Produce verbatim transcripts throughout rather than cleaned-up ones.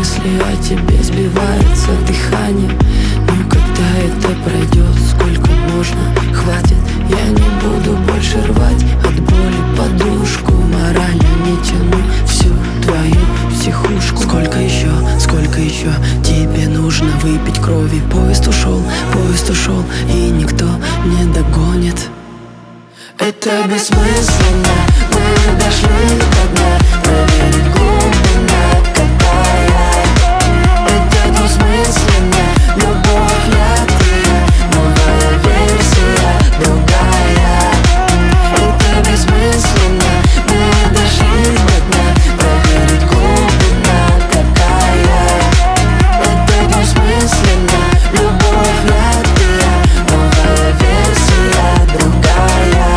мысли о тебе, сбивается дыхание. Но когда это пройдет, сколько можно, хватит. Я не буду больше рвать от боли подушку. Морально не тяну всю твою психушку. Сколько еще, сколько еще тебе нужно выпить крови? Поезд ушел, поезд ушел, и никто не догонит. Это бессмысленно, мы дошли до дна. Проверить глубина какая. Это двусмысленно, любовь я ты, новая версия другая. Это бессмысленно, мы дошли до дна. Проверить глубина какая. Это двусмысленно, любовь я ты, новая версия другая.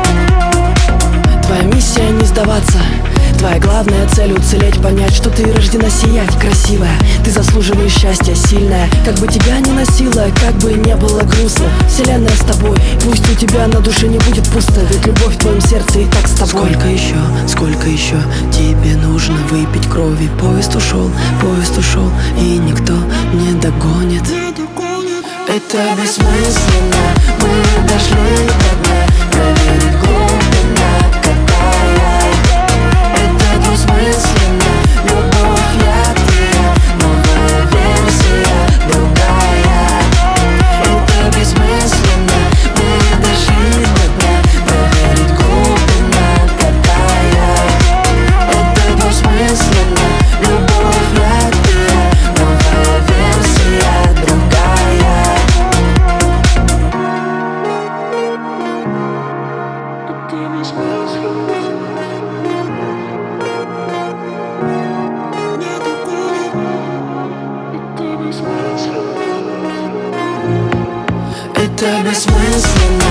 Твоя миссия не сдаваться, твоя главная цель уцелеть, понять, что ты рождена сиять, красивая. Ты заслуживаешь счастья, сильная. Как бы тебя ни носило, как бы не было грустно, вселенная с тобой, пусть у тебя на душе не будет пусто, ведь любовь в твоем сердце и так с тобой. Сколько еще, сколько еще тебе нужно выпить крови? Поезд ушел, поезд ушел, и никто не догонит. Это бессмысленно, мы дошли до дна. Проверить глубина какая. Это двусмысленно, любовь я ты, новая версия другая. Это бессмысленно, мы дошли до дна. Проверить глубина какая. Это двусмысленно, любовь я ты, новая версия другая. Это бессмысленно.